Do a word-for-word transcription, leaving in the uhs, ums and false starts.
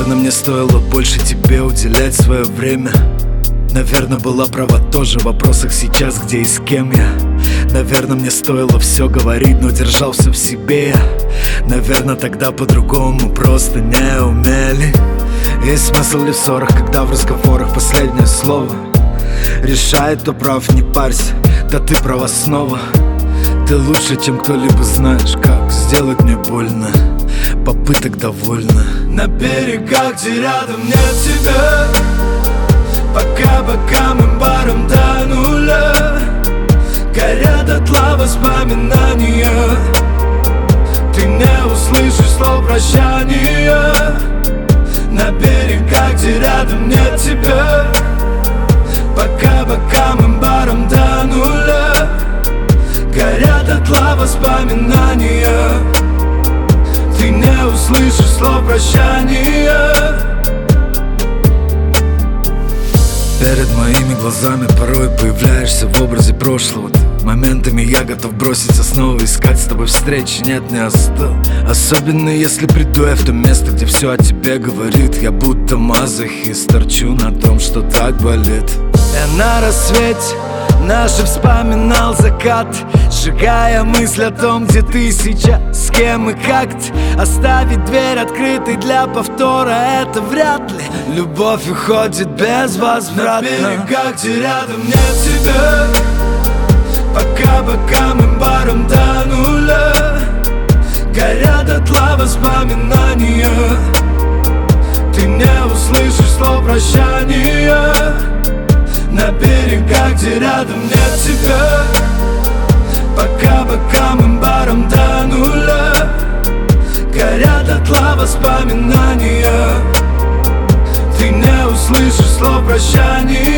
Наверное, мне стоило больше тебе уделять свое время. Наверное, была права тоже в вопросах сейчас, где и с кем я. Наверное, мне стоило все говорить, но держал все в себе я. Наверное, тогда по-другому просто не умели. Есть смысл ли в ссорах, когда в разговорах последнее слово решает, кто прав, не парься, да ты права снова. Ты лучше, чем кто-либо знаешь, как сделать мне больно. Попыток довольно. На берегах, где рядом нет тебя, пока бокам и баром до нуля горят дотла воспоминания. Ты не услышишь слов прощания. На берегах, где рядом нет тебя, пока бокам и баром до нуля горят дотла воспоминания. Ты не услышишь слов прощания. Перед моими глазами порой появляешься в образе прошлого. Моментами я готов броситься снова, искать с тобой встречи, нет, не остыл. Особенно если приду я в то место, где все о тебе говорит. Я будто мазохист, торчу на том, что так болит. Я на рассвете наши вспоминал закат, сжигая мысль о том, где ты сейчас, с кем и как-то. Оставить дверь открытой для повтора — это вряд ли. Любовь уходит безвозвратно. На берегах, где рядом нет тебя, пока бокам и баром до нуля горят дотла воспоминания. Ты не услышишь слов прощания. На берегах, где рядом нет тебя, пока бокам и баром до нуля горят дотла воспоминания. Ты не услышишь слов прощания.